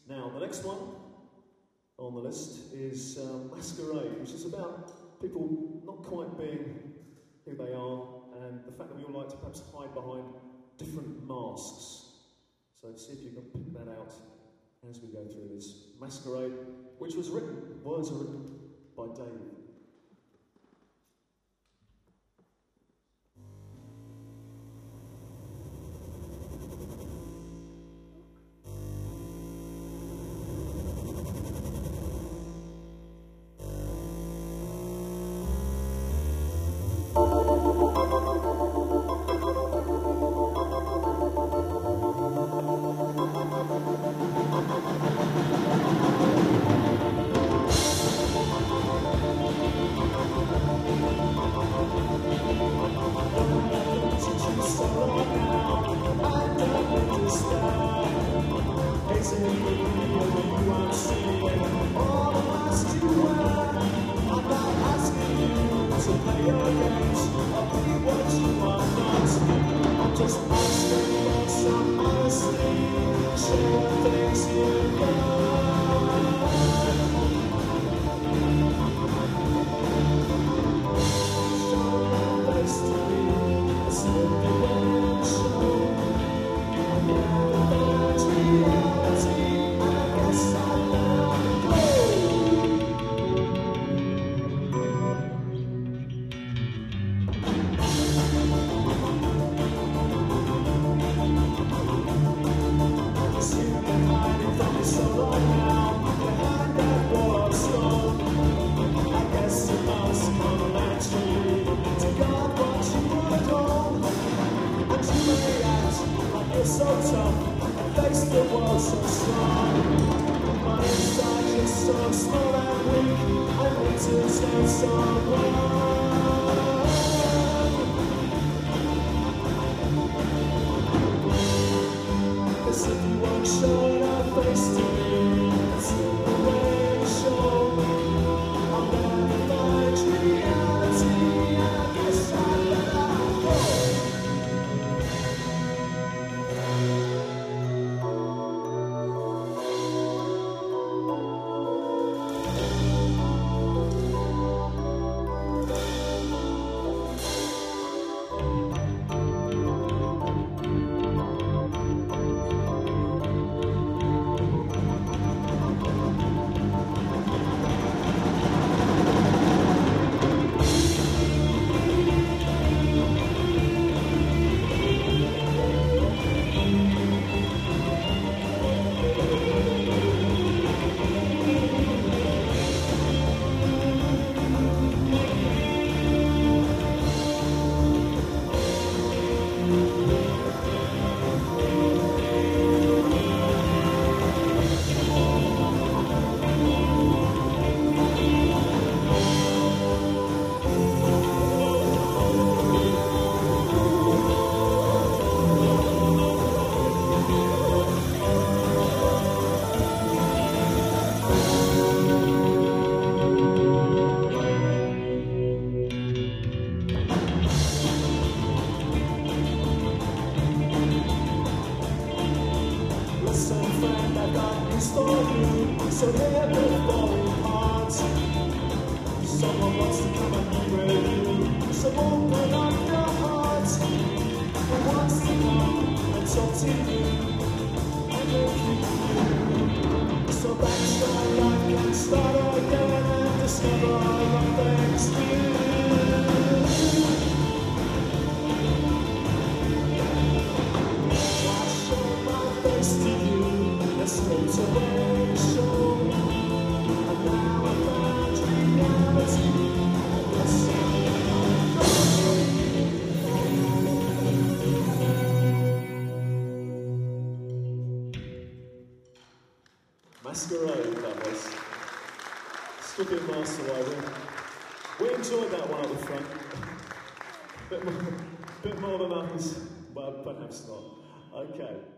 Now, the next one on the list is Masquerade, which is about people not quite being who they are, and the fact that we all like to perhaps hide behind different masks. So see if you can pick that out as we go through this. Masquerade, which was written, words are written by David. So here before we part, someone wants to come and be with you. So open up your heart, and wants to come and talk to you and make you new. So that's your life can start again and discover what things new. I show my face to you, let's float away. Masquerade, that was. Stripping Master Wide. We enjoyed that one at the front. Bit more than others, but perhaps not. Okay.